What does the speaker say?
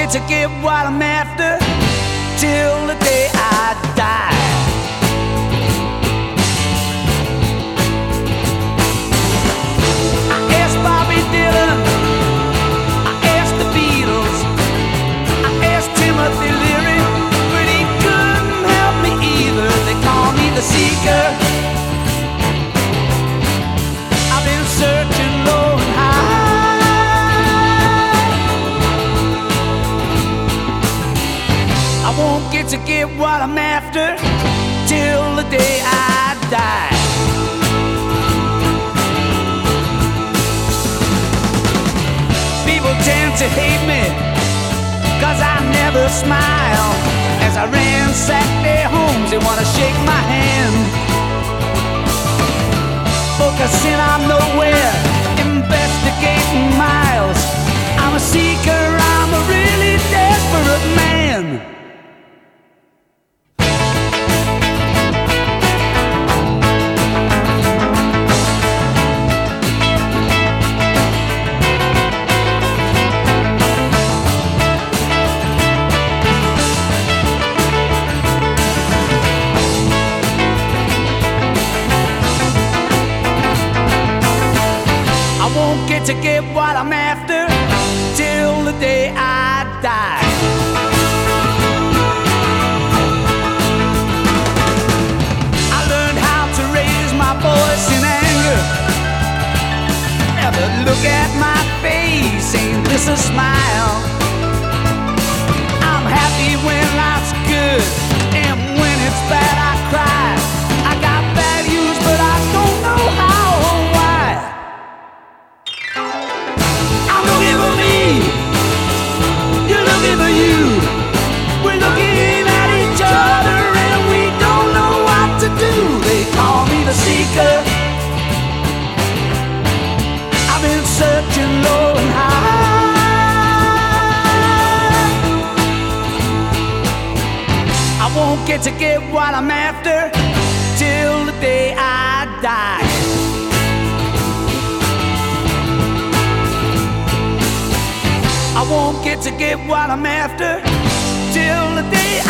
get to get what I'm after till the day I die. I asked Bobby Dylan, I asked the Beatles, I asked Timothy Leary, but he couldn't help me either. They call me the seeker. I've been searching low and high. I won't get to get what I'm after till the day I die. People tend to hate me 'cause I never smile. As I ransack their homes, they wanna shake my hand. Focusing on nowhere, investigating miles. I'm a seeker, I'm a really desperate man. I won't get to get what I'm after till the day I die. I learned how to raise my voice in anger. Never look at my face, ain't this a smile? I'm happy when life's good, and when it's bad I cry. I got values, but I don't know how or why. I'm looking for me, you're looking for you. We're looking at each other and we don't know what to do. They call me the seeker. I've been searching low and high. I won't get to get what I'm after till the day I die. I won't get to get what I'm after till the day